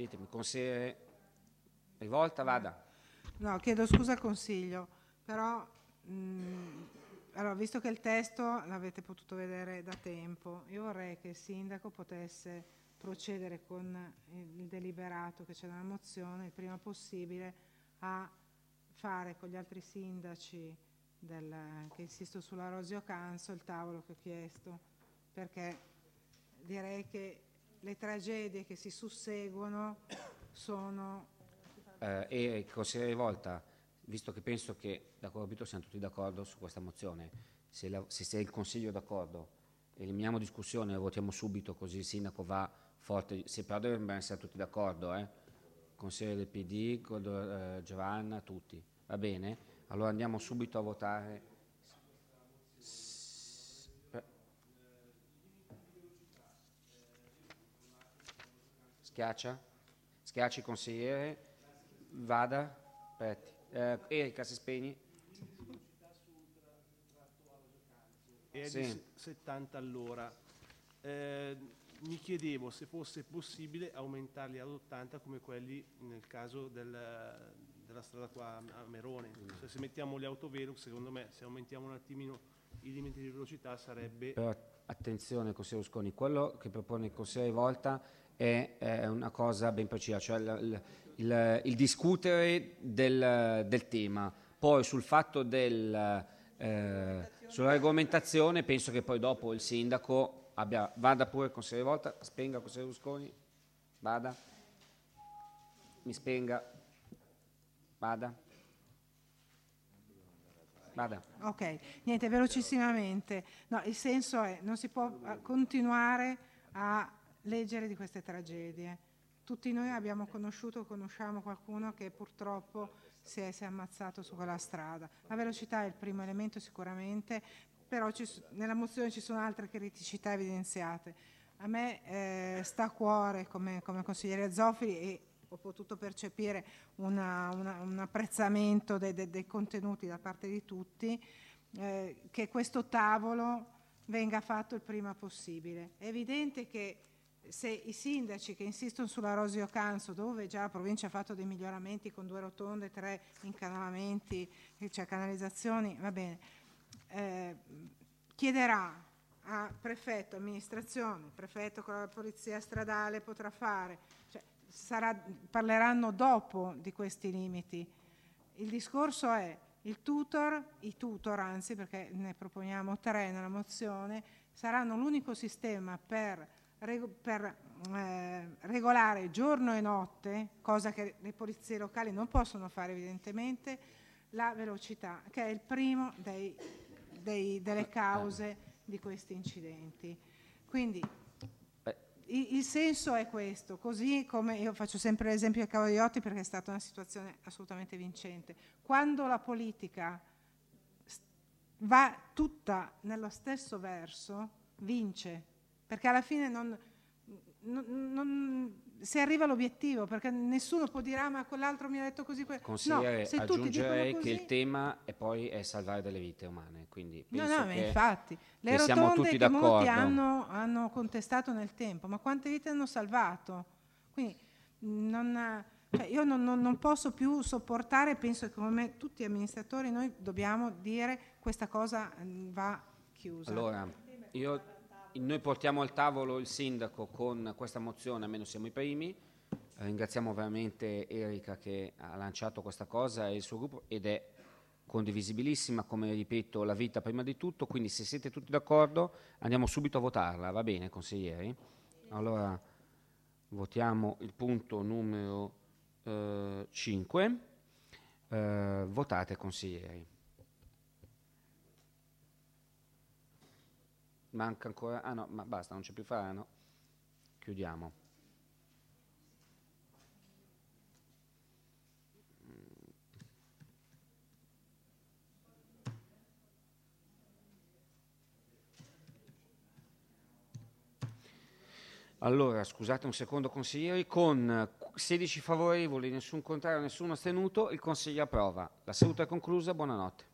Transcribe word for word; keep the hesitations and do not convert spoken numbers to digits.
ditemi, consigliere Rivolta, vada. No, chiedo scusa al Consiglio, però mh, allora, visto che il testo l'avete potuto vedere da tempo, io vorrei che il Sindaco potesse procedere con il deliberato che c'è nella mozione il prima possibile a fare con gli altri sindaci del, che insistono sulla Rosio Canso il tavolo che ho chiesto, perché direi che le tragedie che si susseguono sono... Eh, e consigliere Rivolta, visto che penso che da Corrobito siamo tutti d'accordo su questa mozione, se, la, se, se il Consiglio è d'accordo, eliminiamo discussione e votiamo subito, così il Sindaco va forte, se però dobbiamo essere tutti d'accordo, eh? Consigliere del P D, Godo, eh, Giovanna, tutti, va bene? Allora andiamo subito a votare. Schiaccia, schiacci consigliere, vada, aspetti. Eh, Erika si spegni. È Sì. di settanta all'ora. Eh, mi chiedevo se fosse possibile aumentarli ad ottanta come quelli nel caso del, della strada qua a Merone. Cioè, se mettiamo gli autovelox, secondo me, se aumentiamo un attimino i limiti di velocità sarebbe... Però attenzione, consigliere Rusconi, quello che propone il consigliere Rivolta è, è una cosa ben precisa, cioè il, il, il discutere del, del tema. Poi sul fatto del... Eh, sulla regolamentazione penso che poi dopo il sindaco abbia, vada pure il consigliere Rivolta, spenga il consigliere Rusconi, vada, mi spenga, vada, vada. Ok, niente, velocissimamente. No, il senso è non si può continuare a leggere di queste tragedie. Tutti noi abbiamo conosciuto, conosciamo qualcuno che purtroppo si è, si è ammazzato su quella strada. La velocità è il primo elemento sicuramente, però ci, nella mozione ci sono altre criticità evidenziate. A me eh, sta a cuore come, come consigliere Zoffoli e ho potuto percepire una, una, un apprezzamento dei, dei, dei contenuti da parte di tutti, eh, che questo tavolo venga fatto il prima possibile. È evidente che se i sindaci che insistono sulla Rosio Canso, dove già la provincia ha fatto dei miglioramenti con due rotonde, tre incanalamenti, cioè canalizzazioni, va bene, eh, chiederà a prefetto, amministrazione, prefetto con la polizia stradale potrà fare, cioè, sarà, parleranno dopo di questi limiti. Il discorso è il tutor, i tutor anzi, perché ne proponiamo tre nella mozione, saranno l'unico sistema per per eh, regolare giorno e notte, cosa che le polizie locali non possono fare evidentemente, la velocità, che è il primo dei, dei, delle cause di questi incidenti. Quindi il, il senso è questo, così come io faccio sempre l'esempio del Cavo Iotti perché è stata una situazione assolutamente vincente. Quando la politica va tutta nello stesso verso, vince. Perché alla fine non, non, non si arriva all'obiettivo, perché nessuno può dire ah ma quell'altro mi ha detto così. Consigliere, no, se aggiungerei tutti che così... il tema è poi è salvare delle vite umane, quindi no, penso no, ma che, infatti le che siamo rotonde tutti che d'accordo. molti hanno, hanno contestato nel tempo, ma quante vite hanno salvato? Quindi non, cioè io non, non, non posso più sopportare, penso che come tutti gli amministratori noi dobbiamo dire questa cosa va chiusa. Allora, io... Noi portiamo al tavolo il sindaco con questa mozione, almeno siamo i primi. Ringraziamo veramente Erika che ha lanciato questa cosa e il suo gruppo ed è condivisibilissima, come ripeto, la vita prima di tutto, quindi se siete tutti d'accordo andiamo subito a votarla, va bene consiglieri? Allora votiamo il punto numero eh, cinque, eh, votate consiglieri. Manca ancora, ah no, ma basta, non c'è più Farano. Chiudiamo. Allora, scusate un secondo consiglieri, con sedici favorevoli, nessun contrario, nessuno astenuto, il consiglio approva. La seduta è conclusa, buonanotte.